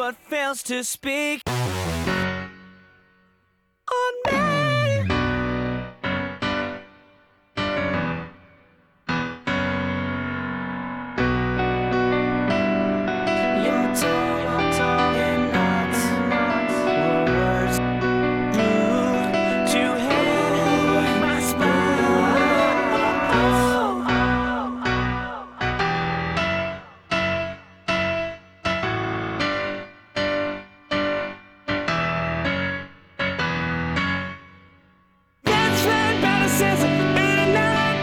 but fails to speak on me. Your tongue and not words rude to hit my spine. That's right, better says it in a night.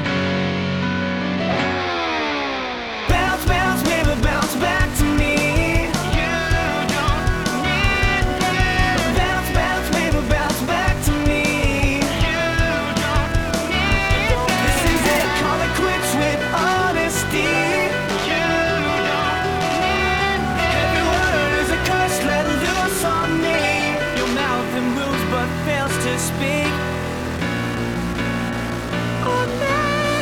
Bounce, bounce, baby, bounce back to me. You don't need me. Bounce, bounce, baby, bounce back to me. You don't need me. This is it, call it quits with honesty. You don't need me. Every word is a curse, let loose on me. Your mouth it moves but fails to speak on me.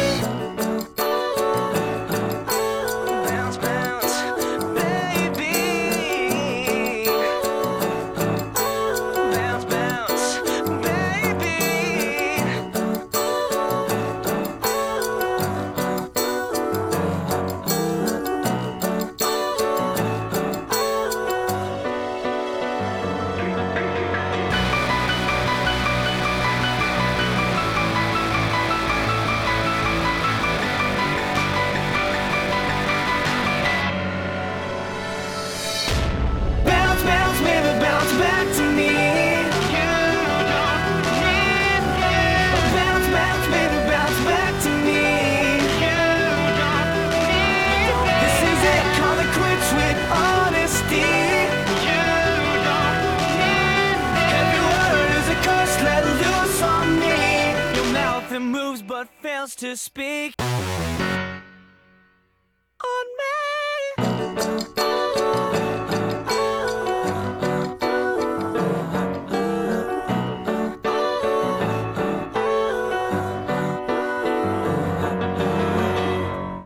Bounce, bounce, baby. Bounce, bounce, baby. Bounce, bounce, baby, bounce back to me. You don't need me. Bounce, bounce, baby, bounce back to me. You don't need me. This is it, call it quits with honesty. You don't need me. Every word is a curse, let loose on me. Your mouth it moves but fails to speak.